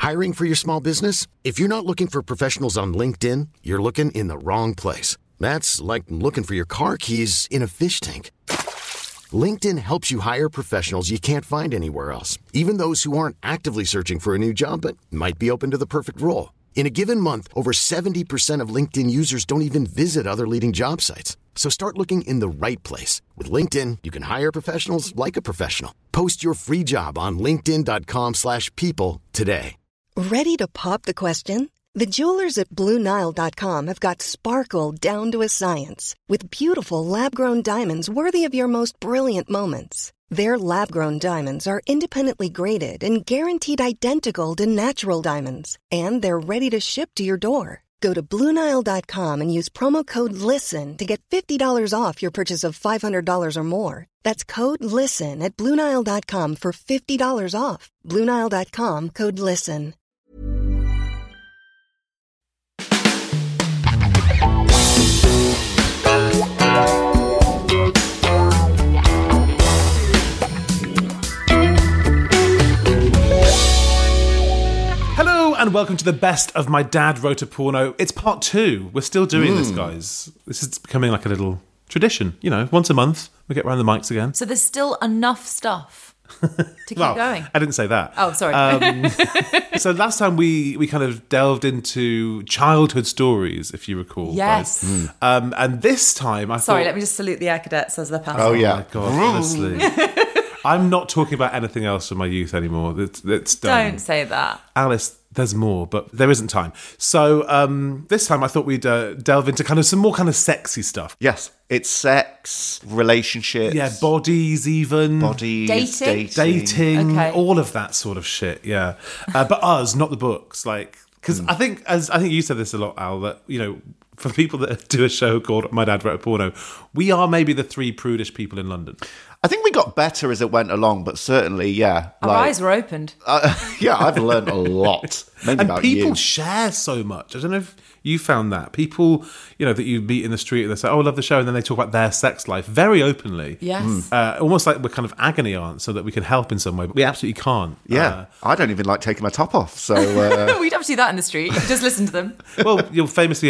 Hiring for your small business? If you're not looking for professionals on LinkedIn, you're looking in the wrong place. That's like looking for your car keys in a fish tank. LinkedIn helps you hire professionals you can't find anywhere else, even those who aren't actively searching for a new job but might be open to the perfect role. In a given month, over 70% of LinkedIn users don't even visit other leading job sites. So start looking in the right place. With LinkedIn, you can hire professionals like a professional. Post your free job on linkedin.com/people today. Ready to pop the question? The jewelers at BlueNile.com have got sparkle down to a science with beautiful lab-grown diamonds worthy of your most brilliant moments. Their lab-grown diamonds are independently graded and guaranteed identical to natural diamonds, and they're ready to ship to your door. Go to BlueNile.com and use promo code LISTEN to get $50 off your purchase of $500 or more. That's code LISTEN at BlueNile.com for $50 off. BlueNile.com, code LISTEN. Hello and welcome to the best of My Dad Wrote a Porno. It's part 2. We're still doing this, guys. This is becoming like a little tradition. You know, once a month we get around the mics again. So there's still enough stuff to keep going. I didn't say that. Oh, sorry. So last time we kind of delved into childhood stories, if you recall. Yes. Right? And this time I Sorry, thought... let me just salute the air cadets as they're passing. Oh, yeah. Oh, my God, honestly. I'm not talking about anything else from my youth anymore. It's done. Don't say that. Alice, there's more, but there isn't time. So this time I thought we'd delve into kind of some more kind of sexy stuff. Yes, it's sex, relationships. Yeah, bodies even. Bodies, Dating. Okay. All of that sort of shit, yeah. But us, not the books. Like, because I think you said this a lot, Al, that, you know, for people that do a show called My Dad Wrote a Porno, we are maybe the 3 prudish people in London. I think we got better as it went along, but certainly, yeah. Our eyes were opened. Yeah, I've learned a lot. Maybe And about people you. share so much. I don't know if you found that. People, you know, that you meet in the street and they say, oh, I love the show. And then they talk about their sex life very openly. Yes. Almost like we're kind of agony aunts so that we can help in some way. But we absolutely can't. Yeah, I don't even like taking my top off. So We'd have to do that in the street. You could just listen to them. Well, you're famously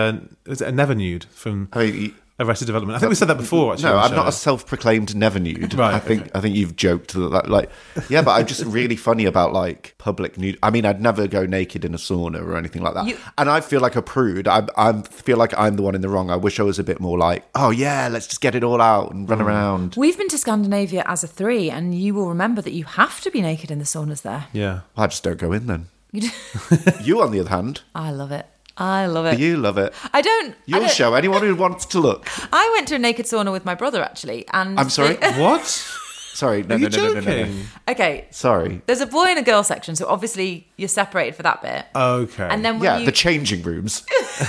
a never nude from I mean, Arrested Development. I think we said that before, actually. no, on the I'm show. not a self-proclaimed never nude. Right, I think you've joked that, like, yeah, but I'm just really funny about like public nude. I mean, I'd never go naked in a sauna or anything like that. And I feel like a prude. I feel like I'm the one in the wrong. I wish I was a bit more like, oh yeah, let's just get it all out and run around. We've been to Scandinavia as a 3, and you will remember that you have to be naked in the saunas there. Yeah. I just don't go in then. You, on the other hand, I love it. I love it. you love it. I don't. You'll show anyone who wants to look. I went to a naked sauna with my brother, actually. And I'm sorry? What? Sorry, no, Are you no, no, no, no, joking? no. Okay. Sorry. There's a boy and a girl section, so obviously you're separated for that bit. Okay. And then when Yeah, you, the changing rooms.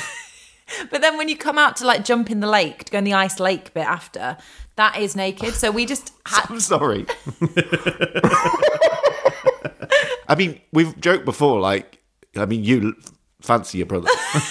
but then when you come out to like jump in the lake, to go in the ice lake bit after, that is naked. So we just I'm sorry. I mean, we've joked before, like, I mean, you fancy your brother.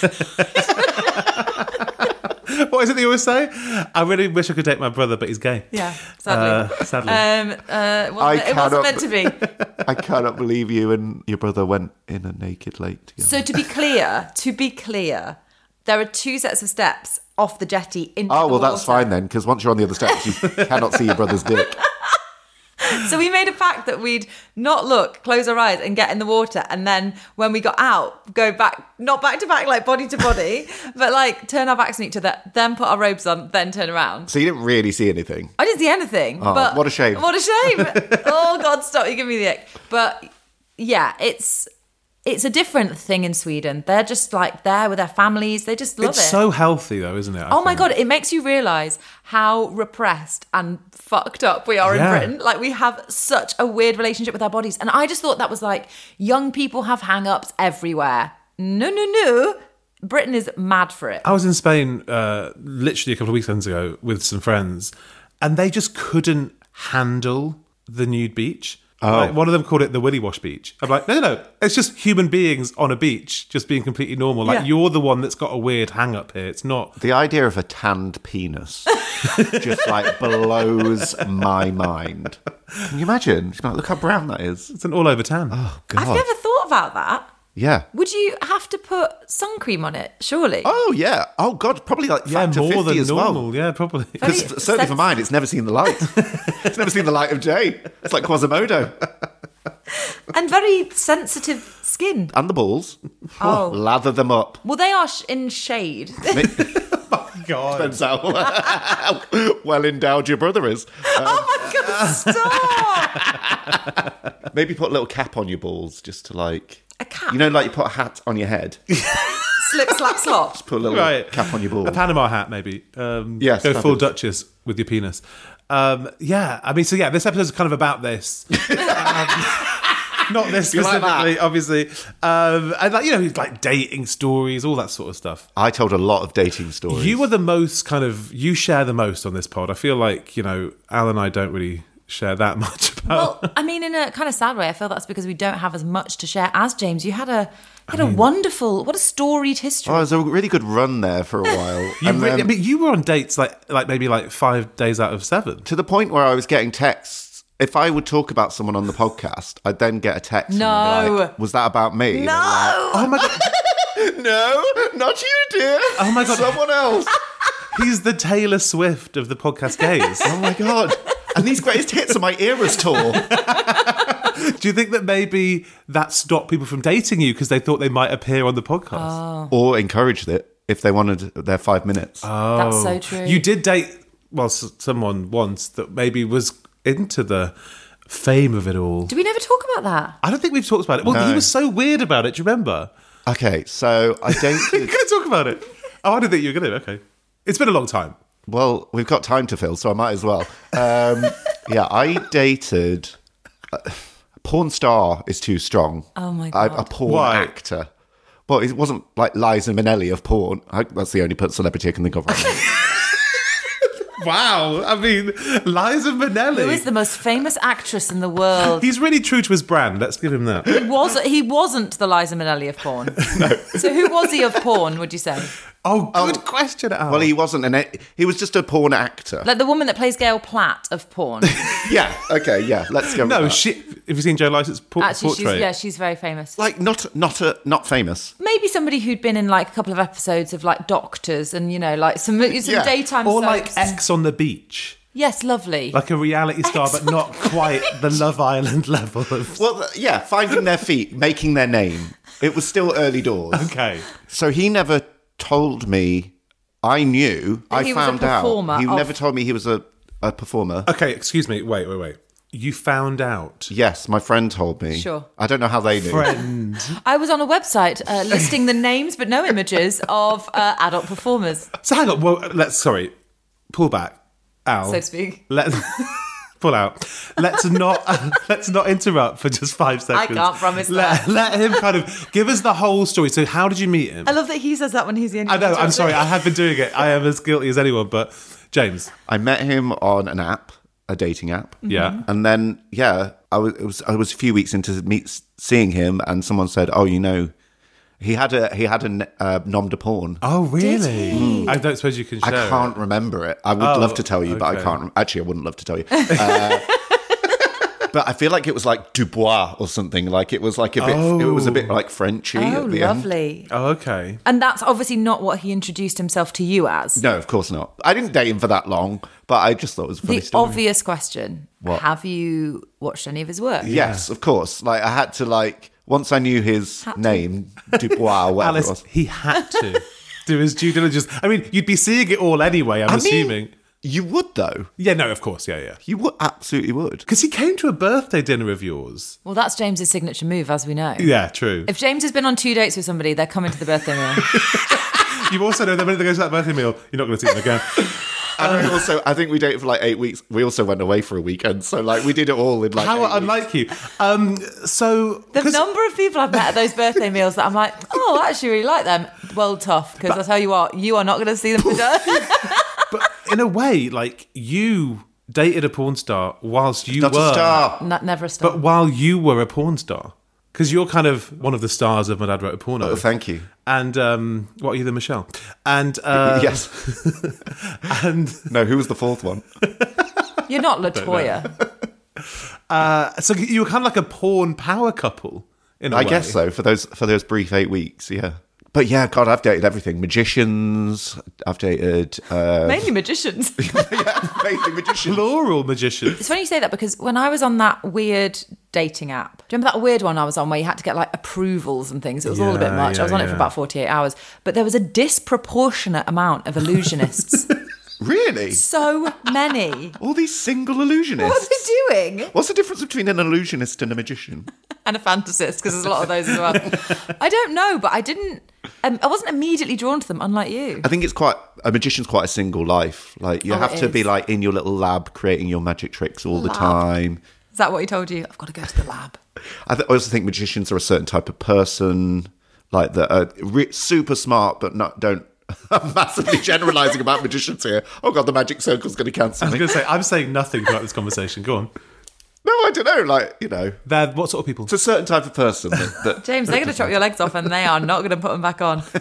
What is it they always say? I really wish I could date my brother, but he's gay. Yeah, sadly. It wasn't meant to be. I cannot believe you and your brother went in a naked lake together. So to be clear, there are 2 sets of steps off the jetty into Oh, the well, water. that's fine then, because once you're on the other steps, you cannot see your brother's dick. So we made a pact that we'd not look, close our eyes and get in the water. And then when we got out, go back, not back to back, like body to body, but like turn our backs on each other, then put our robes on, then turn around. So you didn't really see anything. I didn't see anything. Oh, but what a shame. What a shame. Oh, God, stop. You give me the ick. But yeah, it's a different thing in Sweden. They're just like there with their families. They just love it. It's so healthy, though, isn't it? Oh my God, it makes you realise how repressed and fucked up we are in Britain. Like, we have such a weird relationship with our bodies. And I just thought that was like, young people have hang-ups everywhere. No. Britain is mad for it. I was in Spain literally a couple of weekends ago with some friends, and they just couldn't handle the nude beach. Oh. Like, one of them called it the Willy Wash beach. I'm like, no. It's just human beings on a beach, just being completely normal. Like, Yeah. you're the one that's got a weird hang-up here. It's not... The idea of a tanned penis just like blows my mind. Can you imagine? She's like, look how brown that is. It's an all-over tan. Oh, God. I've never thought of about that. Yeah. Would you have to put sun cream on it, surely? Oh, yeah. Oh, God, probably like factor more 50 than as normal. well. Yeah, probably. Because certainly for mine, it's never seen the light. It's never seen the light of day. It's like Quasimodo. And very sensitive skin. And the balls. Oh. Lather them up. Well, they are in shade. God. Depends how well endowed your brother is. Oh my God, stop! Maybe put a little cap on your balls just to like... A cap? You know, like you put a hat on your head. Slip, slap, slop. Put a little cap on your balls. A Panama hat, maybe. Yes, go full fabulous. Duchess with your penis. Yeah, I mean, so yeah, this episode's kind of about this. Not this You like specifically, that? obviously. And like, you know, like dating stories, all that sort of stuff. I told a lot of dating stories. You were the most you share the most on this pod. I feel like, you know, Al and I don't really share that much about. Well, I mean, in a kind of sad way, I feel that's because we don't have as much to share as James. You had a wonderful, what a storied history. Oh, it was a really good run there for a while. I mean, you were on dates like maybe 5 days out of 7. To the point where I was getting texts. If I would talk about someone on the podcast, I'd then get a text. No. And they'd be like, was that about me? No. Oh my God. No, not you, dear. Oh my God. Someone else. He's the Taylor Swift of the podcast gays. Oh my God. And these greatest hits are my Eras tour. Do you think that maybe that stopped people from dating you because they thought they might appear on the podcast? Or encouraged it if they wanted their 5 minutes. That's so true. You did date, someone once that maybe was into the fame of it all. Do we never talk about that? I don't think we've talked about it. Well, No. he was so weird about it. Do you remember? Okay, so I You're dated... going to talk about it. Oh, I didn't think you were going to. Okay. It's been a long time. Well, we've got time to fill, so I might as well. Yeah, I dated... porn star is too strong. Oh my God. A porn Why? actor. Well, it wasn't like Liza Minnelli of porn. That's the only celebrity I can think of right now. Wow. I mean, Liza Minnelli. Who is the most famous actress in the world? He's really true to his brand. Let's give him that. He wasn't the Liza Minnelli of porn. No. So who was he of porn, would you say? Oh, good question, Al. Well, he wasn't he was just a porn actor. Like the woman that plays Gail Platt of porn. Yeah, okay, yeah, let's go with No, that. have you seen Joe Lycett's Actually, portrait? she's very famous. Like, not famous. Maybe somebody who'd been in like a couple of episodes of like Doctors and, you know, like some Yeah. daytime Or soaps. like X on the Beach. Yes, lovely. Like a reality star, but not quite the Love Island level of... Well, yeah, finding their feet, making their name. It was still early doors. Okay. So he never told me. I knew. That he I was a found out. performer He of- never told me he was a performer. Okay, excuse me. Wait. You found out. Yes, my friend told me. Sure. I don't know how they knew. Friend. I was on a website listing the names but no images of adult performers, So hang on. Well, pull back. Al. so to speak. Pull out. Let's not interrupt for just 5 seconds. can't promise that. Let him kind of give us the whole story. So how did you meet him? I love that he says that when he's the only I know, one I'm to sorry, do it. I have been doing it. I am as guilty as anyone, but James. I met him on an app, a dating app. Yeah. And then, yeah, I was a few weeks into seeing him, and someone said, "Oh, you know, he had a nom de porn." Oh, really? Did he? I don't suppose you can I share can't it. remember it. I would love to tell you, but I okay. can't. Actually, I wouldn't love to tell you. But I feel like it was like Dubois or something. Like it was like a bit. It was a bit like Frenchy Oh, at the end. lovely. Oh, okay. And that's obviously not what he introduced himself to you as. No, of course not. I didn't date him for that long, but I just thought it was a funny The story. obvious question, What? have you watched any of his work? Yes, of course. Like I had to once I knew his Had to. name, Dubois, or whatever it Alice, was. he had to do his due diligence. I mean, you'd be seeing it all anyway, I'm assuming. You would though. Yeah, no, of course, yeah. You would absolutely would. Because he came to a birthday dinner of yours. Well, that's James's signature move, as we know. Yeah, true. If James has been on 2 dates with somebody, they're coming to the birthday meal. You also know the minute they go to that birthday meal, you're not going to see them again. And I think we dated for like 8 weeks. We also went away for a weekend, so like we did it all in like. How 8 weeks. unlike you. So The 'cause- number of people I've met at those birthday meals that I'm like, oh, I actually really like them. Well, tough, because I tell you what, you are not going to see them for dinner. but in a way, like you dated a porn star whilst you Not were a star. Never a star. but while you were a porn star. Because you're kind of one of the stars of My Dad Wrote a Porno. Oh, thank you. And what are you, the Michelle? And Yes. and No, who was the fourth one? You're not LaToya. so you were kind of like a porn power couple In a I way. guess so, for those brief 8 weeks, yeah. But yeah, God, I've dated everything. Magicians, I've dated... Mainly magicians. mainly magicians. Plural magicians. It's funny you say that because when I was on that weird dating app, do you remember that weird one I was on where you had to get like approvals and things? It was all a bit Yeah, much. I was on it yeah. for about 48 hours. But there was a disproportionate amount of illusionists. Really? So many. All these single illusionists. What are they doing? What's the difference between an illusionist and a magician? And a fantasist, because there's a lot of those as well. I don't know, but I didn't... I wasn't immediately drawn to them, unlike you. I think a magician's quite a single life. Like, you have it to be is. like in your little lab creating your magic tricks all the Lab. time. Is that what he told you? I've got to go to the lab. I also think magicians are a certain type of person, like that are super smart, but don't. I'm massively generalising about magicians here. Oh God, the magic circle's going to cancel I was me. going to say, I'm saying nothing throughout this conversation. Go on. No, I don't know. Like, you know, They're what sort of people? it's a certain type of person that James, they're going to chop your legs off and they are not going to put them back on.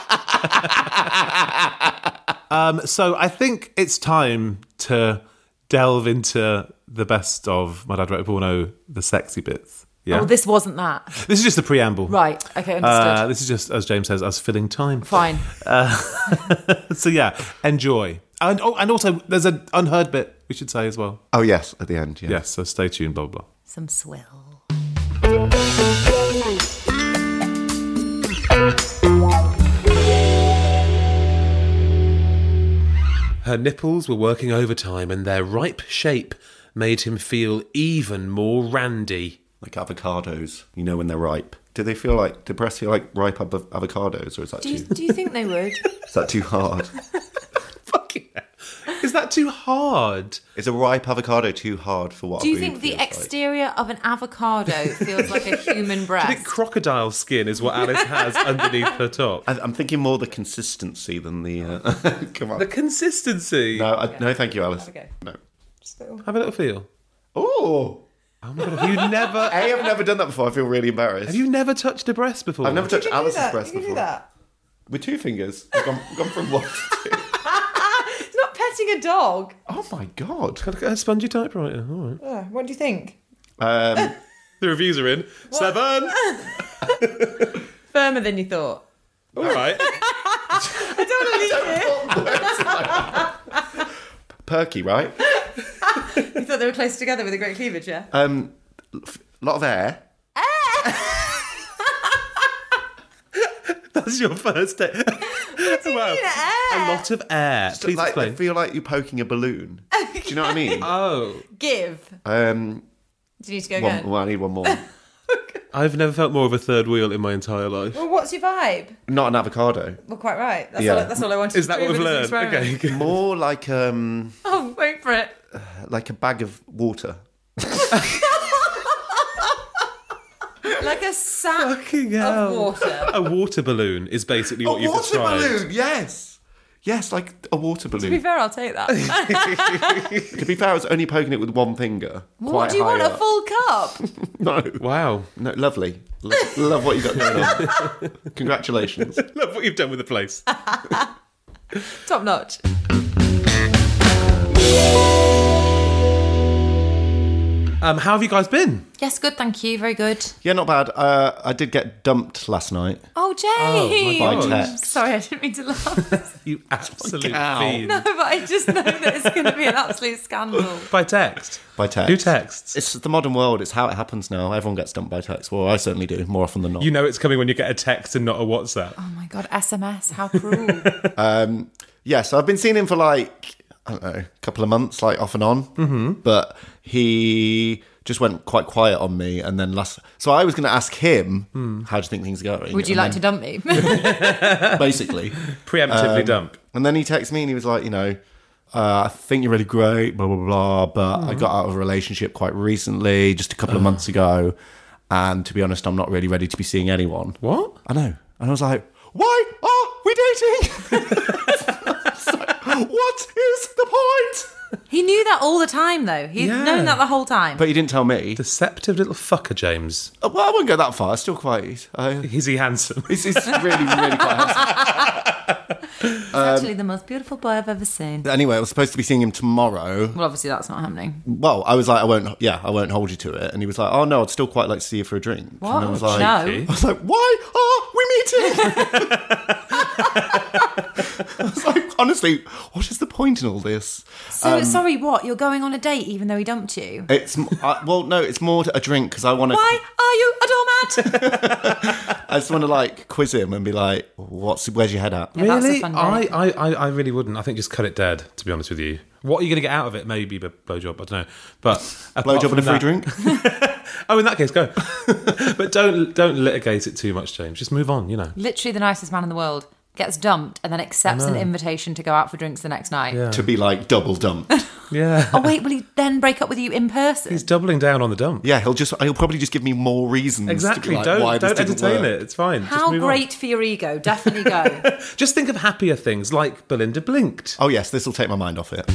So I think it's time to delve into the best of My Dad Wrote a Porno, the sexy bits. Yeah. Oh, this wasn't that. This is just the preamble. Right. Okay, understood. This is just, as James says, us filling time. Fine. So yeah, enjoy. And also, there's an unheard bit we should say as well. Oh yes, at the end. Yeah. Yes, so stay tuned, blah, blah, blah. Some swill. Her nipples were working overtime and their ripe shape made him feel even more randy. Like avocados, you know, when they're ripe. Do breasts feel like ripe avocados, or is that Do you think they would? is that too hard? Fucking hell. Is that too hard? Is a ripe avocado too hard for what? Do you a boob think the feels like? exterior of an avocado feels like a human I think breast? crocodile skin is what Alice has underneath her top. I'm thinking more the consistency than the. Come on. The consistency. No, thank you, Alice. Okay. No. Have a little feel. Oh. Oh my God, have you never... I've never done that before. I feel really embarrassed. Have you never touched a breast before? I've never touched Alice's breast You can before. do that. With 2 fingers. I've gone from 1 to 2. It's not petting a dog. Oh my God. Got to get a spongy typewriter. All right. What do you think? The reviews are in. 7. Firmer than you thought. All right. I don't want to leave it. Perky, right? You thought they were close together with a great cleavage, yeah? A lot of air. That's your first day. Wow. A lot of air. Please Like, I explain. feel like you're poking a balloon. Do you know what I mean? Oh. Give. Do you need to go again? I need one more. I've never felt more of a third wheel in my entire life. Well, what's your vibe? Not an avocado. Well, quite right. That's, Yeah. that's all I wanted Is that to what prove we've with this learned? experiment. Okay. More like Oh, wait for it. like a bag of water. Like a sack Fucking of hell. water. A water balloon is basically what you've described. yes. Yes, like a water To be balloon. fair, I'll take that. To be fair, I was only poking it with 1 finger. What quite do you high want? up. A full cup? No. Wow. No, lovely. Love what you got going on. Congratulations. Love what you've done with the place. Top notch. How have you guys been? Yes, good, thank you. Very good. Yeah, not bad. I did get dumped last night. Oh, James. By text. Sorry, I didn't mean to laugh. You absolute cow. fiend. No, but I just know that it's going to be an absolute scandal. By text. By text. Who texts? It's the modern world. It's how it happens now. Everyone gets dumped by text. Well, I certainly do, more often than not. You know it's coming when you get a text and not a WhatsApp. Oh my God, SMS, how cruel. Yeah, so I've been seeing him for like, I don't know, a couple of months, like off and on. Mm-hmm. But he just went quite quiet on me. And then so I was going to ask him, how do you think things are going? Would you like to dump me? Basically. Preemptively dump. And then he texted me and he was like, I think you're really great, blah, blah, blah. But I got out of a relationship quite recently, just a couple of months ago. And to be honest, I'm not really ready to be seeing anyone. What? I know. And I was like, why are we dating? What is the point? He knew that all the time, though. He'd Yeah. known that the whole time. But he didn't tell me. Deceptive little fucker, James. Well, I wouldn't go that far. Still quite... Is he handsome? He's really, really quite handsome. He's actually the most beautiful boy I've ever seen. Anyway, I was supposed to be seeing him tomorrow. Well, obviously that's not happening. Well, I was like, I won't hold you to it. And he was like, oh no, I'd still quite like to see you for a drink. What? And I was like, No. I was like, why are we meeting? I was like, honestly, what is the point in all this? So, sorry, what? You're going on a date even though he dumped you? It's no, it's more a drink because I want to. Why are you a doormat? I just want to like quiz him and be like, where's your head at? Yeah, that's a Really? fun date. I really wouldn't. I think just cut it dead, to be honest with you. What are you going to get out of it? Maybe a blowjob, I don't know. But Blowjob and a free drink? Oh, in that case, go. But don't litigate it too much, James. Just move on, you know. Literally the nicest man in the world gets dumped and then accepts an invitation to go out for drinks the next night. Yeah. To be like double dumped. Yeah. Oh wait, will he then break up with you in person? He's doubling down on the dump. Yeah, he'll probably just give me more reasons. Exactly. To be like, why Don't this didn't entertain work. it. It's fine. Just How move great for your ego. Definitely go. on. Just think of happier things like Belinda blinked. Oh yes, this will take my mind off it.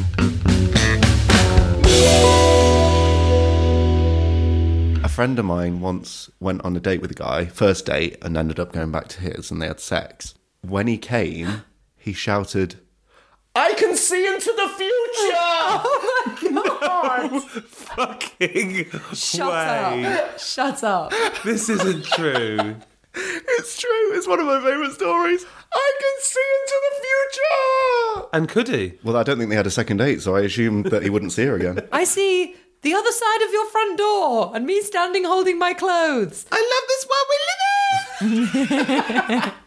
A friend of mine once went on a date with a guy, first date, and ended up going back to his, and they had sex. When he came, he shouted, "I can see into the future!" Oh my god! Fucking Shut way. up! Shut up! This isn't true. It's true. It's one of my favourite stories. I can see into the future. And could he? Well, I don't think they had a second date, so I assumed that he wouldn't see her again. I see the other side of your front door and me standing holding my clothes. I love this world we live in.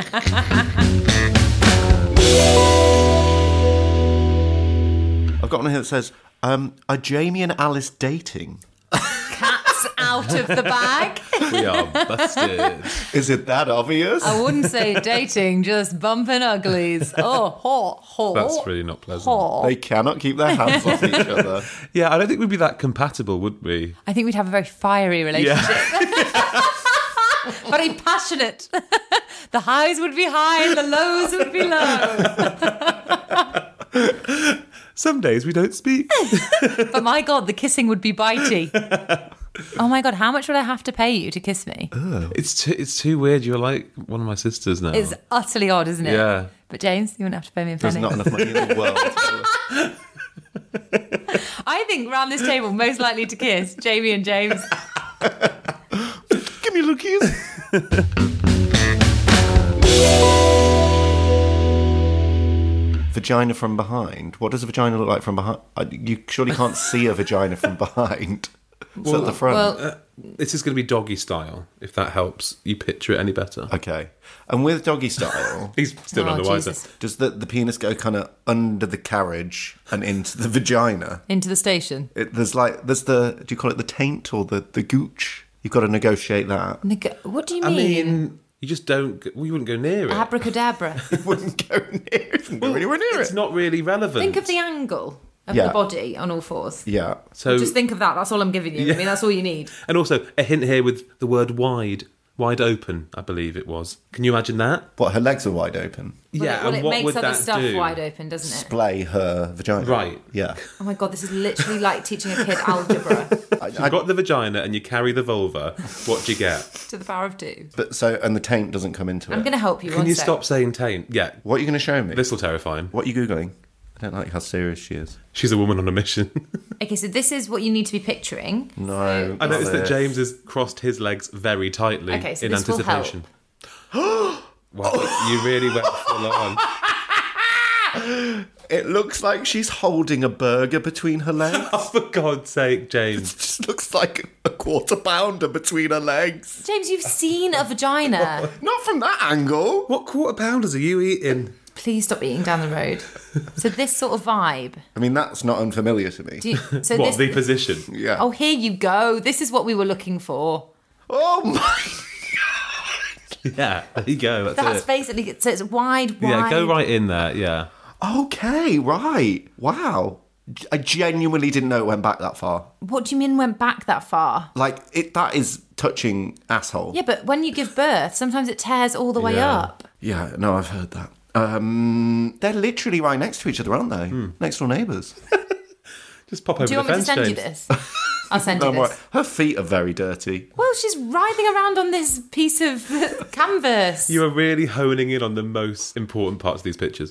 I've got one here that says, are Jamie and Alice dating? Cat's out of the bag. We are busted. Is it that obvious? I wouldn't say dating, just bumping uglies. Oh, ho, ho. That's really not pleasant. Ho. They cannot keep their hands off each other. Yeah, I don't think we'd be that compatible, would we? I think we'd have a very fiery relationship. Very passionate. The highs would be high and the lows would be low. Some days we don't speak. But my God, the kissing would be bitey. Oh my God, how much would I have to pay you to kiss me? It's too weird. You're like one of my sisters now. It's utterly odd, isn't it? Yeah. But James, you wouldn't have to pay me a There's penny. not enough money in the world. I think round this table, most likely to kiss, Jamie and James. Give me a little kiss. Vagina from behind. What does a vagina look like from behind? You surely can't see a vagina from behind. It's at the front. Well, This is going to be doggy style, if that helps you picture it any better. Okay. And with doggy style, He's still Oh, none the wiser. Jesus. does the penis go kind of under the carriage and into the vagina? into the station. There's the, do you call it the taint or the gooch? You've got to negotiate that. What do you I mean? mean, you just don't. Well, you wouldn't go near it. Abracadabra. Wouldn't go near it. Wouldn't go anywhere near It's it. not really relevant. Think of the angle of Yeah. the body on all fours. Yeah. So, Just think of that. That's all I'm giving you. I mean, that's all you need. and also a hint here with the word wide open. I believe it was. Can you imagine that? What, her legs are wide open? Yeah, Well, and it what makes would other that stuff do? wide open, doesn't it? Splay her vagina. Right. Yeah. Oh my God, this is literally like teaching a kid algebra You've got the vagina and you carry the vulva. What do you get? to the power of 2. But so, and the taint doesn't come into I'm it. going to help you. Can one you sec. stop saying taint? Yeah, What are you going to show me? this will terrify him. What are you Googling? I don't like how serious she is. She's a woman on a mission. Okay, so this is what you need to be picturing. No. I noticed that James has crossed his legs very tightly Okay, so in this will anticipation. Wow, you really went full on. It looks like she's holding a burger between her legs. Oh, for God's sake, James. It just looks like a quarter pounder between her legs. James, you've seen a vagina. Not from that angle. What quarter pounders are you eating? Please stop eating down the road. So this sort of vibe. I mean, that's not unfamiliar to me. So What, this, the position? Yeah. oh, here you go. This is what we were looking for. Oh my. Yeah, there you go. That's it. basically, so it's wide. Yeah, go right in there, yeah. Okay, right. Wow. I genuinely didn't know it went back that far. What do you mean went back that far? Like, that is touching asshole. Yeah, but when you give birth, sometimes it tears all the way Yeah. up. Yeah, no, I've heard that. They're literally right next to each other, aren't they? Next door neighbours. Just pop over Do you the want me to fence, send you James. this? I'll send you this. Her feet are very dirty. Well, she's writhing around on this piece of canvas. You are really honing in on the most important parts of these pictures.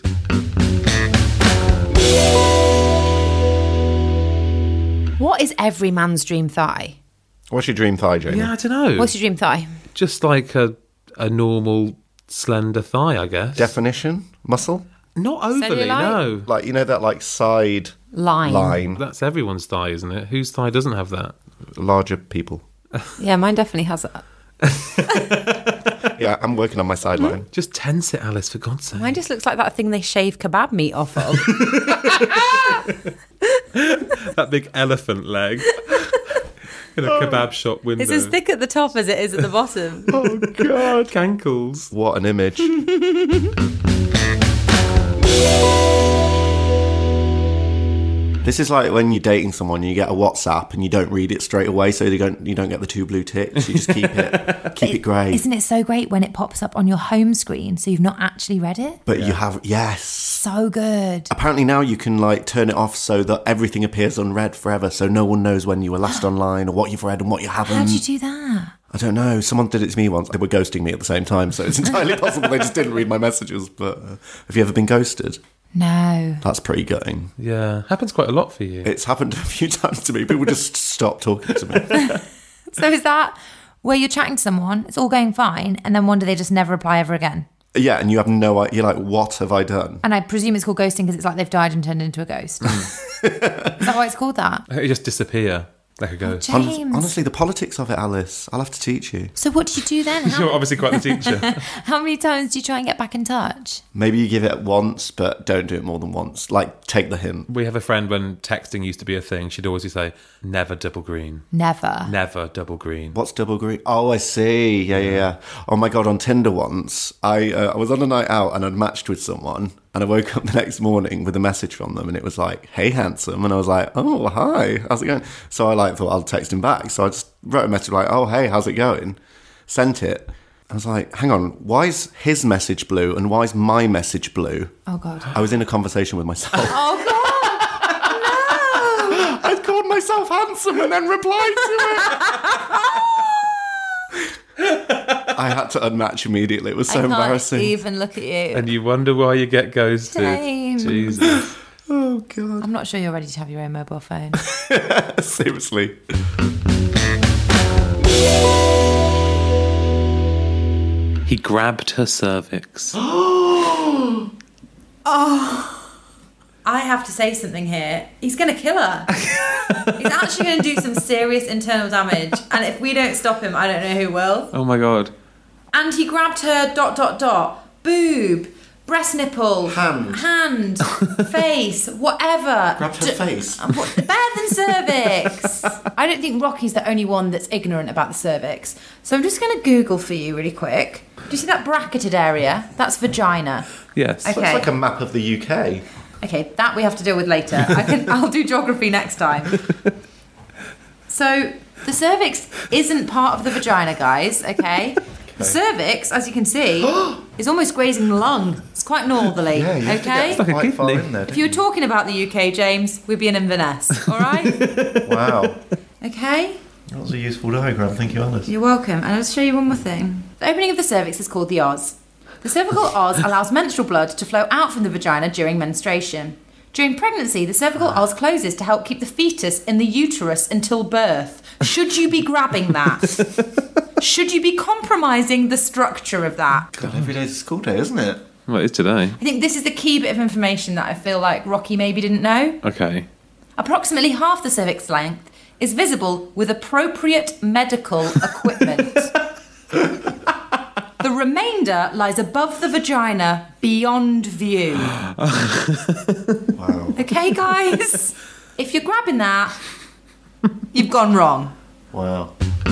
What is every man's dream thigh? What's your dream thigh, Jamie? Yeah, I don't know. What's your dream thigh? Just like a normal slender thigh, I guess. Definition? Muscle? Not overly, Cellulite? no. Like, you know that like side Line. That's everyone's thigh, isn't it? Whose thigh doesn't have that? Larger people. Yeah, mine definitely has that. Yeah, I'm working on my sideline. Just tense it, Alice, for God's sake. Mine just looks like that thing they shave kebab meat off of. That big elephant leg in a kebab shop window. It's as thick at the top as it is at the bottom. Oh, God. Cankles. What an image. This is like when you're dating someone, you get a WhatsApp and you don't read it straight away, so you don't get the 2 blue ticks. You just keep it grey. Isn't it so great when it pops up on your home screen so you've not actually read it? But you have, yes. So good. Apparently now you can like turn it off so that everything appears unread forever, so no one knows when you were last online or what you've read and what you haven't. How'd you do that? I don't know. Someone did it to me once. They were ghosting me at the same time, so it's entirely possible they just didn't read my messages. But have you ever been ghosted? No. That's pretty gutting. Yeah. Happens quite a lot for you. It's happened a few times to me. People just stop talking to me. So is that where you're chatting to someone, it's all going fine, and then one day they just never reply ever again? Yeah, and you have no idea. You're like, what have I done? And I presume it's called ghosting because it's like they've died and turned into a ghost. Is that why it's called that? They just disappear like a ghost. James. Honestly, the politics of it, Alice. I'll have to teach you. So what do you do then? You're obviously quite the teacher. How many times do you try and get back in touch? Maybe you give it once, but don't do it more than once. Like, take the hint. We have a friend when texting used to be a thing, she'd always say, never double green. Never. Never double green. What's double green? Oh, I see. Yeah. Oh my God, on Tinder once, I was on a night out and I'd matched with someone and I woke up the next morning with a message from them and it was like, hey, handsome. And I was like, oh, hi, how's it going? So I thought I'll text him back. So I just wrote a message like, oh, hey, how's it going? Sent it. I was like, hang on, why is his message blue and why is my message blue? Oh, God. I was in a conversation with myself. Oh, God. No. I'd called myself handsome and then replied to it. I had to unmatch immediately. It was so embarrassing. I can't even look at you. And you wonder why you get ghosted. James. Jesus. Oh, God. I'm not sure you're ready to have your own mobile phone. Seriously. He grabbed her cervix. Oh, I have to say something here. He's going to kill her. He's actually going to do some serious internal damage. And if we don't stop him, I don't know who will. Oh my God. And he grabbed her ... boob, breast nipple, hand, face, whatever. Grabbed her face? Better than cervix. I don't think Rocky's the only one that's ignorant about the cervix. So I'm just going to Google for you really quick. Do you see that bracketed area? That's vagina. Yes. Okay. So it's like a map of the UK. Okay, that we have to deal with later. I'll do geography next time. So the cervix isn't part of the vagina, guys, okay? The cervix, as you can see, is almost grazing the lung. It's quite northerly, Yeah, you have to okay? get quite far in there. If you were talking about the UK, James, we'd be in Inverness, all right? Wow. Okay? That was a useful diagram, thank you, Alice. You're welcome. And I'll show you one more thing. The opening of the cervix is called the os. The cervical os allows menstrual blood to flow out from the vagina during menstruation. During pregnancy, the cervical os closes to help keep the fetus in the uterus until birth. Should you be grabbing that? Should you be compromising the structure of that? God, every day's a school day, isn't it? Well, it is today. I think this is the key bit of information that I feel like Rocky maybe didn't know. Okay. Approximately half the cervix length is visible with appropriate medical equipment. The remainder lies above the vagina, beyond view. Wow. Okay, guys? If you're grabbing that, you've gone wrong. Wow.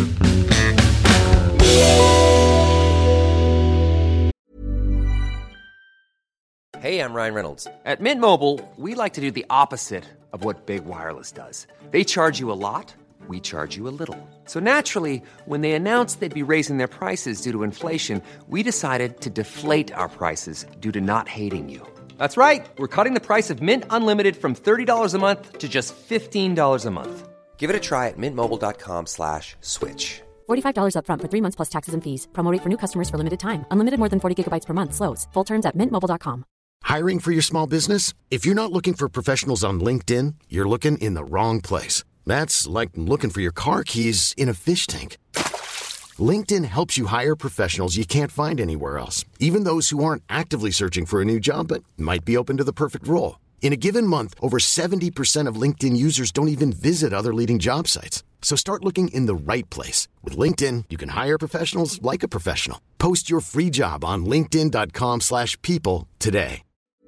Hey, I'm Ryan Reynolds. At Mint Mobile, we like to do the opposite of what Big Wireless does. They charge you a lot, we charge you a little. So naturally, when they announced they'd be raising their prices due to inflation, we decided to deflate our prices due to not hating you. That's right. We're cutting the price of Mint Unlimited from $30 a month to just $15 a month. Give it a try at mintmobile.com/switch. $45 up front for 3 months plus taxes and fees. Promo rate for new customers for limited time. Unlimited more than 40 gigabytes per month. Slows full terms at mintmobile.com. Hiring for your small business? If you're not looking for professionals on LinkedIn, you're looking in the wrong place. That's like looking for your car keys in a fish tank. LinkedIn helps you hire professionals you can't find anywhere else, even those who aren't actively searching for a new job but might be open to the perfect role. In a given month, over 70% of LinkedIn users don't even visit other leading job sites. So start looking in the right place. With LinkedIn, you can hire professionals like a professional. Post your free job on linkedin.com/people today.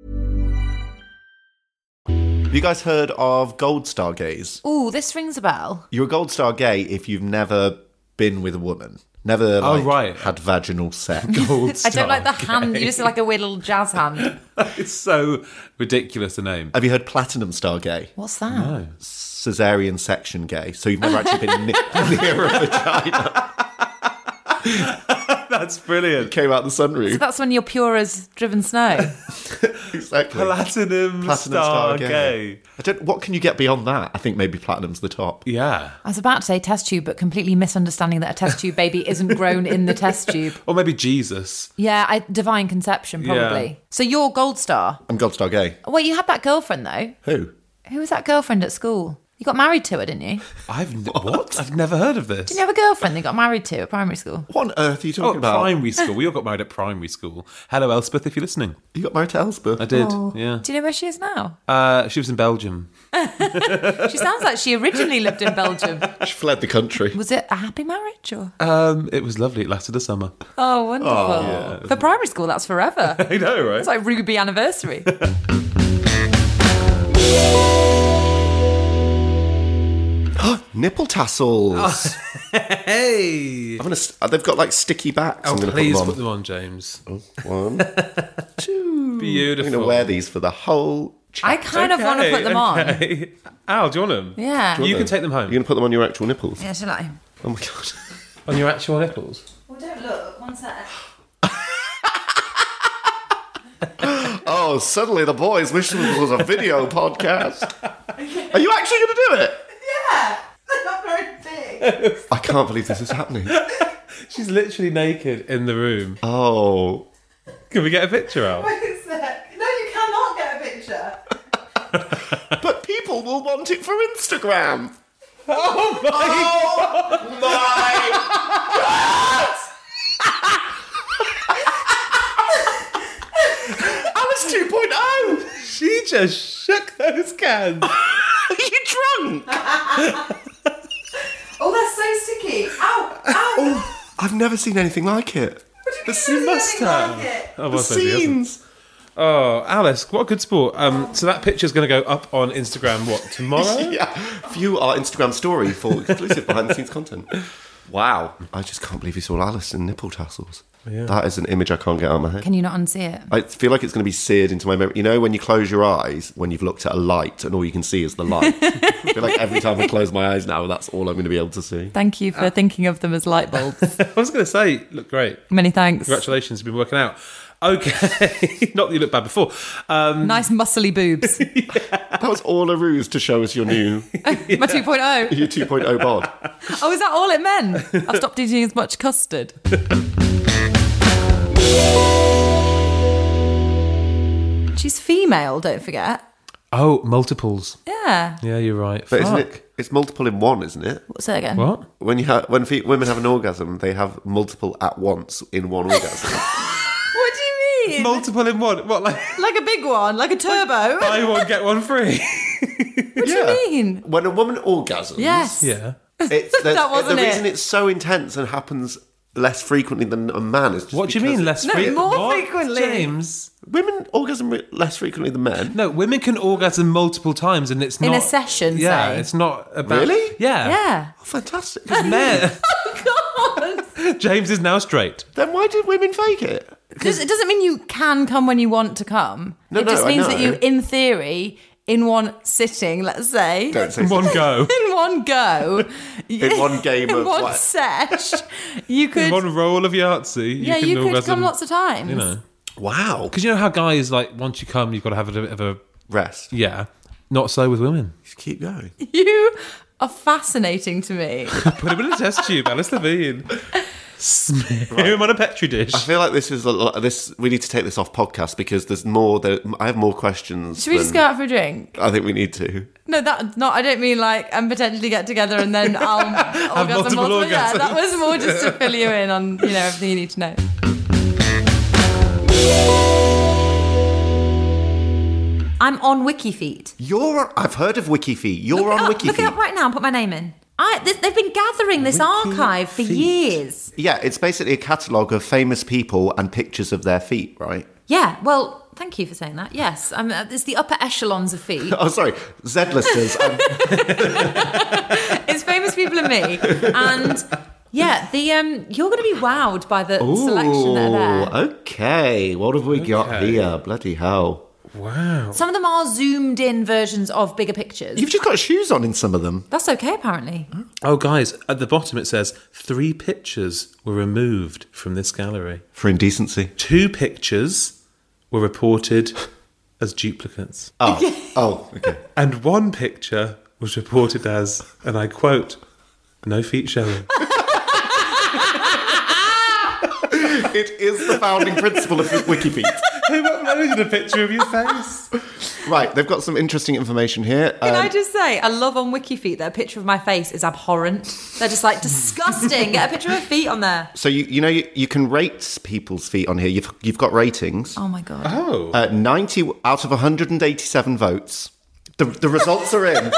Have you guys heard of Gold Star gays? Ooh, this rings a bell. You're a Gold Star gay if you've never been with a woman. Never had vaginal sex. I don't like the hand. You just like a weird little jazz hand. It's so ridiculous a name. Have you heard Platinum Star gay? What's that? No. Caesarean section gay. So you've never actually been near a vagina. That's brilliant. Came out the sunroof. So that's when you're pure as driven snow. Exactly. Platinum Star gay. What can you get beyond that? I think maybe Platinum's the top. Yeah. I was about to say test tube, but completely misunderstanding that a test tube baby isn't grown in the test tube. Or maybe Jesus. Yeah, divine conception, probably. Yeah. So you're Gold Star. I'm Gold Star gay. Wait, you had that girlfriend, though. Who? Who was that girlfriend at school? You got married to her, didn't you? What? I've never heard of this. Didn't you have a girlfriend that you got married to at primary school? What on earth are you talking about? Primary school. We all got married at primary school. Hello, Elspeth, if you're listening. You got married to Elspeth? I did, yeah. Do you know where she is now? She was in Belgium. She sounds like she originally lived in Belgium. She fled the country. Was it a happy marriage? Or? It was lovely. It lasted a summer. Oh, wonderful. For primary school, that's forever. I know, right? It's like Ruby anniversary. Nipple tassels. Hey! They've got like sticky backs. Oh, I'm gonna please put put them them on, James. on. 1, 2. Beautiful. I'm going to wear these for the whole chat. I kind of want to put them on. Al, do you want them? Yeah. You can take them home. You're going to put them on your actual nipples? Yeah, shall I? Oh my God. On your actual nipples? Well, don't look. One sec. Oh, suddenly the boys wish this was a video podcast. Are you actually going to do it? Yeah. They're not very big. I can't believe this is happening. She's literally naked in the room. Oh. Can we get a picture out? Wait a sec. No, you cannot get a picture. But people will want it for Instagram. Oh my Oh my God! Alice 2.0! She just shook those cans. Are you drunk? Oh, that's so sticky. Ow, ow. I've never seen anything like it. You must have. Oh, The well, I suppose he hasn't. scenes. Oh, Alice, what a good sport. So that picture's going to go up on Instagram, what, tomorrow? Yeah. View our Instagram story for exclusive behind the scenes content. Wow. I just can't believe you saw Alice in nipple tassels. Yeah. That is an image I can't get out of my head. Can you not unsee it? I feel like it's going to be seared into my memory. You know when you close your eyes, when you've looked at a light and all you can see is the light? I feel like every time I close my eyes now, that's all I'm going to be able to see. Thank you for thinking of them as light bulbs. I was going to say, look great. Many thanks. Congratulations, you've been working out. Okay. Not that you looked bad before. Nice muscly boobs. That was all a ruse to show us your new, My 2.0. your 2.0 bod. Oh, is that all it meant? I've stopped eating as much custard. She's female, don't forget. Oh, multiples. Yeah. Yeah, you're right. But isn't Fuck. it? It's multiple in one, isn't it? Say it again. What? When women have an orgasm, they have multiple at once in one orgasm. What do you mean? Multiple in one? What, like Like a big one, like a turbo. buy one, get one free? What do you mean? When a woman orgasms, Yes. Yeah. That wasn't the it. reason it's so intense and happens less frequently than a man is just What do you mean because less No, frequently? more frequently. James? women orgasm less frequently than men. No, women can orgasm multiple times and it's not... In a session, Yeah, say. it's not about... Really? Yeah. Yeah. Oh, fantastic. Men. Oh, God. James is now straight. Then why did women fake it? It doesn't mean you can come when you want to come. No, it just no, I means that know. you, in theory, in one sitting, let's say, Don't say In one go. in one go, In one game in of one what? sesh, you could, In one roll of Yahtzee, yeah, you could orgasm, come lots of times. You know. Wow. Because you know how guys, like, once you come, you've got to have a bit of a... Rest. Yeah. Not so with women. Just keep going. You are fascinating to me. Put him in a test tube, Alice Levine. Smear him on a petri dish. I feel like this is this. We need to take this off podcast because there's more. I have more questions. Should we just go out for a drink? I think we need to. No, I don't mean like and potentially get together and then I'll Have orgasm multiple Yeah, orgasms. that was more just to fill you in on everything you need to know. I'm on WikiFeet. I've heard of WikiFeet. You're on WikiFeet. Look it up right now and put my name in. They've been gathering this archive for years. Yeah, it's basically a catalogue of famous people and pictures of their feet, right? Yeah, well, thank you for saying that. Yes, it's the upper echelons of feet. Oh, sorry, Z-listers. It's famous people and me, and yeah, you're going to be wowed by the selection that are there. Okay, what have we got here? Bloody hell! Wow. Some of them are zoomed in versions of bigger pictures. You've just got shoes on in some of them. That's okay, apparently. Oh, guys, at the bottom it says 3 pictures were removed from this gallery. For indecency. 2 pictures were reported as duplicates. Oh, okay. And 1 picture was reported as, and I quote, no feet showing. It is the founding principle of WikiFeet. Who uploaded a picture of your face? Right, they've got some interesting information here. Can I just say, I love on WikiFeet that a picture of my face is abhorrent. They're just like disgusting. Get a picture of feet on there. So you can rate people's feet on here. You've got ratings. Oh my God. Oh. 90 out of 187 votes. The results are in.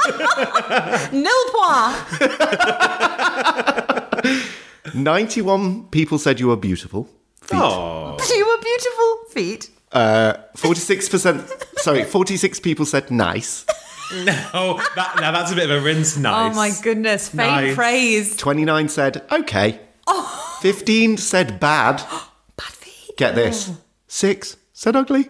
Nil point. 91 people said you were beautiful. Feet. Oh. You were beautiful feet. 46 people said nice. No, now that's a bit of a rinse. Nice. Oh my goodness. Faint Nice. praise. 29 said okay. 15 said bad. Bad feet. Get this. 6 said ugly.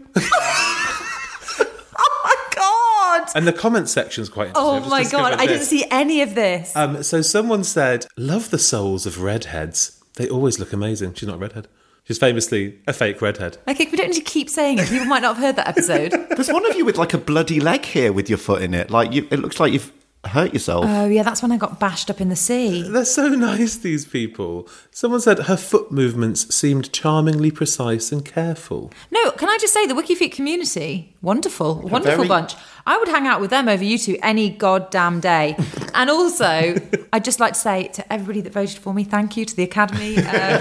Oh my God. And the comment section's quite interesting. Oh I've just my discovered God. I didn't this. see any of this. So someone said, love the souls of redheads. They always look amazing. She's not a redhead. She's famously a fake redhead. Okay, we don't need to keep saying it. People might not have heard that episode. There's one of you with like a bloody leg here with your foot in it. It looks like you've hurt yourself. Oh yeah, that's when I got bashed up in the sea. They're so nice, these people. Someone said her foot movements seemed charmingly precise and careful. No, can I just say the WikiFeet community, wonderful very- bunch. I would hang out with them over you two any goddamn day. And also, I'd just like to say to everybody that voted for me, thank you to the Academy,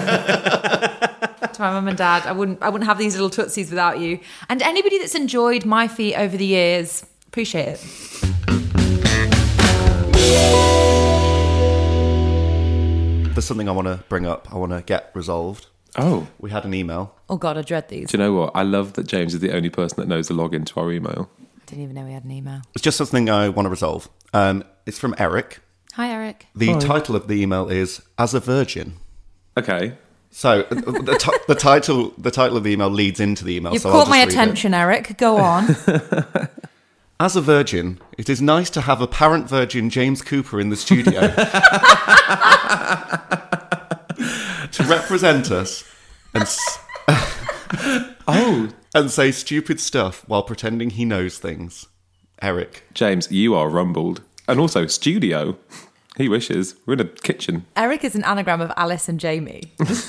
to my mum and dad. I wouldn't have these little tootsies without you. And anybody that's enjoyed my feet over the years, appreciate it. There's something I want to bring up. I want to get resolved. Oh. We had an email. Oh God, I dread these. Do you know what? I love that James is the only person that knows the login to our email. I didn't even know we had an email. It's just something I want to resolve. It's from Eric. Hi, Eric. The title of the email is As a Virgin. Okay. So the title of the email leads into the email. You've so caught I'll my just read it. attention, Eric. Go on. As a virgin, it is nice to have apparent virgin James Cooper in the studio to represent us and say stupid stuff while pretending he knows things. Eric. James, you are rumbled. And also, studio. He wishes. We're in a kitchen. Eric is an anagram of Alice and Jamie. Does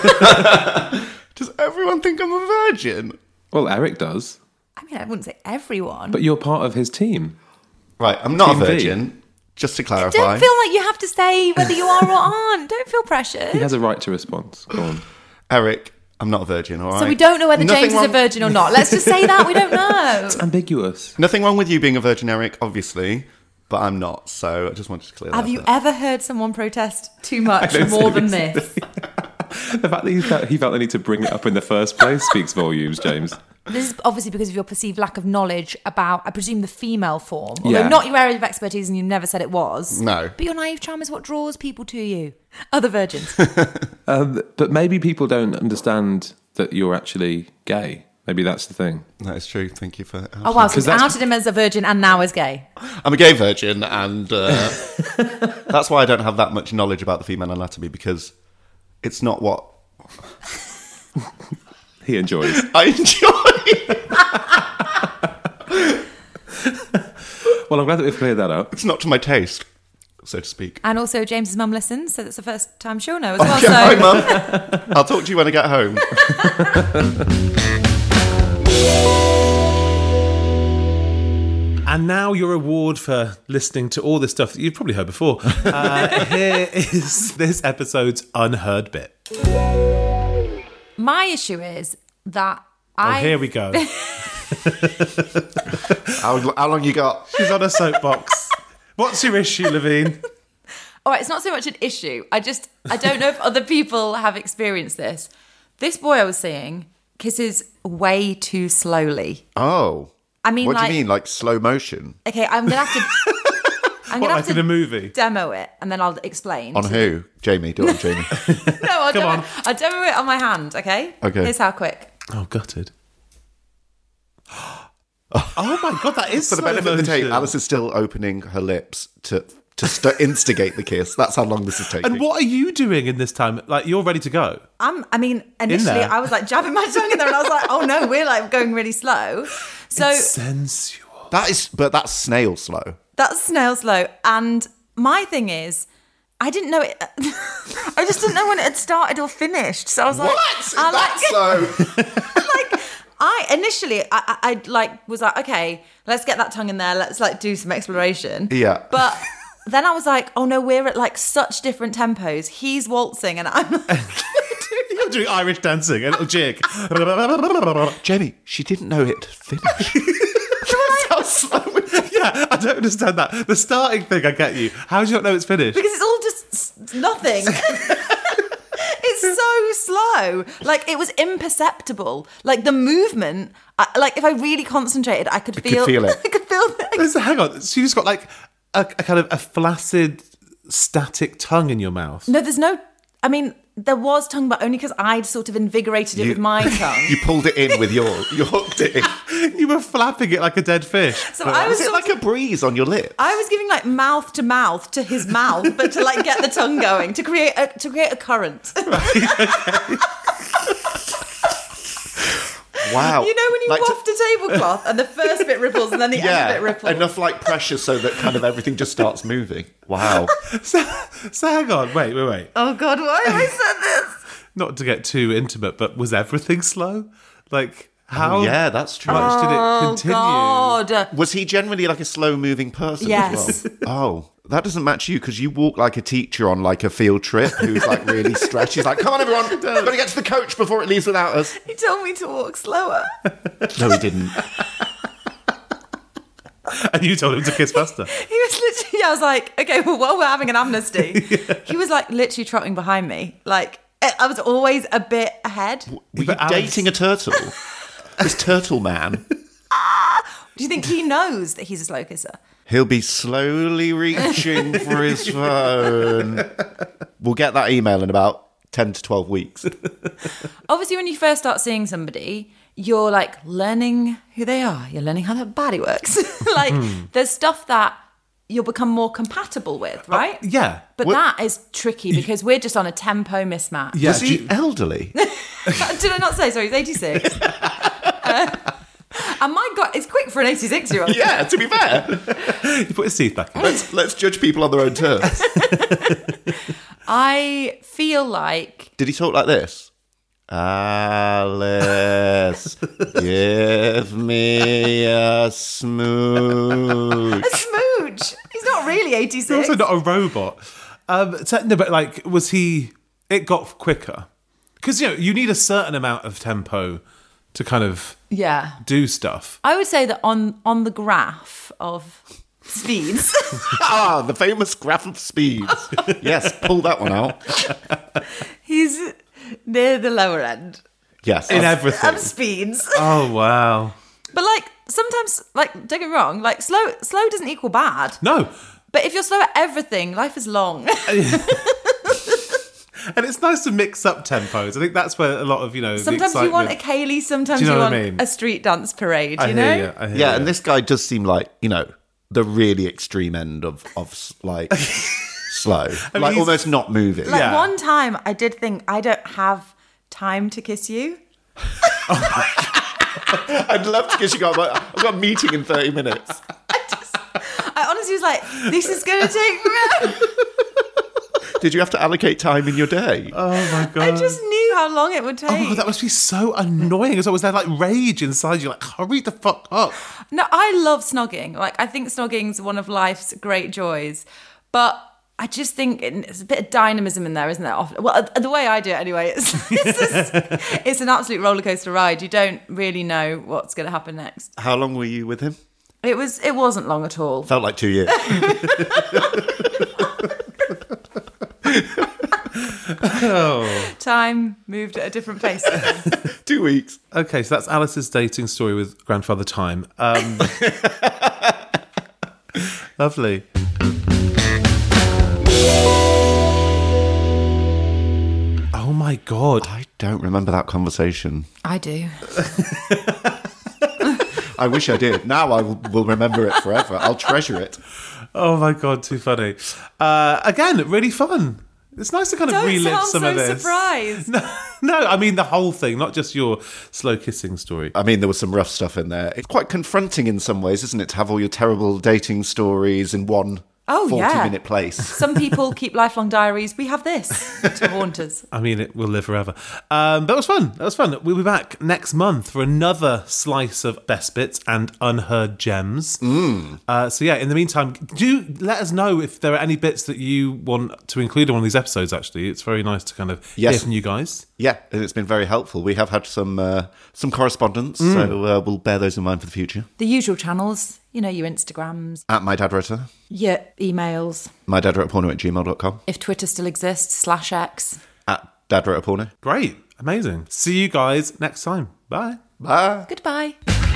everyone think I'm a virgin? Well, Eric does. I mean, I wouldn't say everyone. But you're part of his team. Right, I'm not Team a V. virgin. Just to clarify. Don't feel like you have to say whether you are or aren't. Don't feel pressured. He has a right to response. Go on. Eric, I'm not a virgin, all right? So we don't know whether Nothing James is a wrong- virgin or not. Let's just say that. We don't know. It's ambiguous. Nothing wrong with you being a virgin, Eric, obviously, but I'm not, so I just wanted to clear that Have you up. ever heard someone protest too much more than this? The fact that he felt the need to bring it up in the first place speaks volumes, James. This is obviously because of your perceived lack of knowledge about, I presume, the female form. Although Yeah. not your area of expertise and you never said it was. No. But your naive charm is what draws people to you. Other virgins. But maybe people don't understand that you're actually gay. Maybe that's the thing. That is true, thank you for... Oh wow, so 'Cause you've that's- outed him as a virgin and now as gay. I'm a gay virgin, and that's why I don't have that much knowledge about the female anatomy, because it's not what He enjoys. I enjoy. Well, I'm glad that we've cleared that up. It's not to my taste. so to speak. And also James's mum listens, so that's the first time she'll know as well. Okay, So hi, Mum. I'll talk to you when I get home. And now your reward for listening to all this stuff that you've probably heard before. Here is this episode's unheard bit. my issue is that Here we go. How long you got? She's on a soapbox. What's your issue, Levine? All right, it's not so much an issue. I don't know if other people have experienced this. This boy I was seeing kisses way too slowly. Oh. I mean, what do you mean, like slow motion? Okay, I'm gonna have to. I'm What, like in a movie? Demo it, and then I'll explain. On who? Jamie, do it on Jamie. No, I'll Come on. I'll demo it on my hand. Okay. Okay. Here's how quick. Oh, gutted. Oh my God, that is For the slow benefit of the tape, motion. Alice is still opening her lips to instigate the kiss. That's how long this is taking. And what are you doing in this time? Like, you're ready to go. Initially, there. I was like jabbing my tongue in there, and I was like, oh no, we're like going really slow. So It's sensual. That's snail slow. that's snail slow. And my thing is, I didn't know it. I just didn't know when it had started or finished. So I was like, What? Is I that slow? I like was like, okay, let's get that tongue in there. Let's like do some exploration. Yeah. But then I was like, oh no, we're at like such different tempos. He's waltzing and I'm like, You're doing Irish dancing, a little jig. Jamie, she didn't know it finished. That's how slow it is. Yeah, I don't understand that. The starting thing, I get you. How do you not know it's finished? because it's all just nothing. It's so slow. Like it was imperceptible. Like the movement, like if I really concentrated, I could feel it. I could feel it. Hang on, so you just got like a kind of a flaccid, static tongue in your mouth. No, there's no. I mean, there was tongue, but only because I'd sort of invigorated it with my tongue. You pulled it in with you hooked it in. You were flapping it like a dead fish. So I was Was it like a breeze on your lip? I was giving like mouth to his mouth, but to like get the tongue going to create a current. Wow. You know when you Like waft a tablecloth and the first bit ripples and then the end bit ripples. enough like pressure so that kind of everything just starts moving. Wow. So hang on, wait. Oh God, why have I said this? Not to get too intimate, but was everything slow? Like, how yeah, that's true. much did it continue? God. Was he generally like a slow moving person Yes. as well? Oh, that doesn't match you because you walk like a teacher on like a field trip who's like really stressed. She's like, come on everyone, we've got to get to the coach before it leaves without us. He told me to walk slower. No, he didn't. And you told him to kiss faster. He was literally, I was like, okay, well, while we're having an amnesty, he was like literally trotting behind me. Like, I was always a bit ahead. Were you But Alice- dating a turtle? This turtle man. Do you think he knows that he's a slow kisser? He'll be slowly reaching for his phone. We'll get that email in about 10 to 12 weeks. Obviously, when you first start seeing somebody, you're like learning who they are. You're learning how their body works. Like, there's stuff that you'll become more compatible with, right? Yeah. But that is tricky because we're just on a tempo mismatch. Yeah. Was he elderly? Did I not say? Sorry, he's 86. And my God, it's quick for an 86-year-old. Yeah, to be fair. You put his teeth back in. Let's judge people on their own terms. I feel like... Did he talk like this? Alice, give me a smooch. A smooch. He's not really 86. He's also not a robot. No, but like, was he... It got quicker. Because, you need a certain amount of tempo to kind of Yeah. do stuff. I would say that on the graph of speeds, Ah, the famous graph of speeds. Yes, pull that one out. he's near the lower end Yes. In everything. of speeds. Oh, wow. But like sometimes, like don't get me wrong, like slow doesn't equal bad. No. But if you're slow at everything, life is long. And it's nice to mix up tempos. I think that's where a lot of, the Sometimes you want a excitement- Kaylee, sometimes Do you you know want what I mean? a street dance parade, I you hear know? you, I hear Yeah, you. and this guy does seem like, the really extreme end of like slow. mean, like he's- almost not moving. Like Yeah. one time I did think I don't have time to kiss you. I'd love to kiss you. I've got a meeting in 30 minutes. I honestly Honestly, was like, this is going to take forever. Did you have to allocate time in your day? Oh my God. I just knew how long it would take. Oh my God, that must be so annoying. As was there like rage inside you, like, hurry the fuck up. No, I love snogging. Like, I think snogging's one of life's great joys. But I just think it's a bit of dynamism in there, isn't there? Well, the way I do it anyway, it's an absolute roller coaster ride. You don't really know what's going to happen next. How long were you with him? It wasn't long at all. Felt like 2 years. Time moved at a different pace. 2 weeks. Okay, so that's Alice's dating story with Grandfather Time. Lovely. Oh my God. I don't remember that conversation. I do. I wish I did. Now I will remember it forever. I'll treasure it. Oh my God, too funny. Again, really fun. It's nice to kind of relive some of this. Don't sound so surprised. No, I mean the whole thing, not just your slow kissing story. I mean, there was some rough stuff in there. It's quite confronting in some ways, isn't it, to have all your terrible dating stories in one 40-minute place. Some people keep lifelong diaries. We have this to haunt us. I mean, it will live forever. But it was fun. That was fun. We'll be back next month for another slice of best bits and unheard gems. So yeah, in the meantime, do let us know if there are any bits that you want to include in one of these episodes, actually. It's very nice to kind of hear from you guys. Yeah, and it's been very helpful. We have had some correspondence, so we'll bear those in mind for the future. The usual channels. You know, your Instagrams. At My Dad Wrote Her. Your emails. MyDadWrotePorno@gmail.com. If Twitter still exists, /X. At Dad Wrote a Porno. Great. Amazing. See you guys next time. Bye. Bye. Goodbye.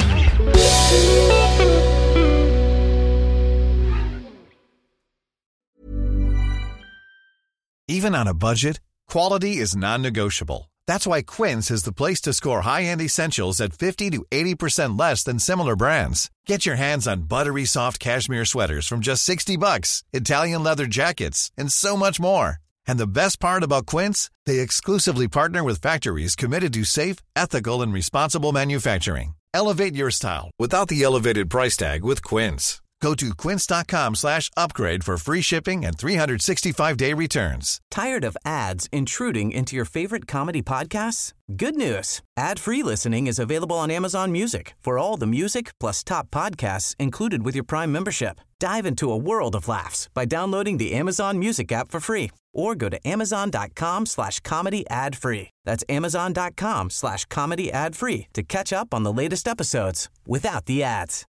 Even on a budget, quality is non-negotiable. That's why Quince is the place to score high-end essentials at 50 to 80% less than similar brands. Get your hands on buttery soft cashmere sweaters from just $60, Italian leather jackets, and so much more. And the best part about Quince, they exclusively partner with factories committed to safe, ethical, and responsible manufacturing. Elevate your style without the elevated price tag with Quince. Go to quince.com/upgrade for free shipping and 365-day returns. Tired of ads intruding into your favorite comedy podcasts? Good news. Ad-free listening is available on Amazon Music for all the music plus top podcasts included with your Prime membership. Dive into a world of laughs by downloading the Amazon Music app for free or go to amazon.com/comedy ad-free. That's amazon.com/comedy ad-free to catch up on the latest episodes without the ads.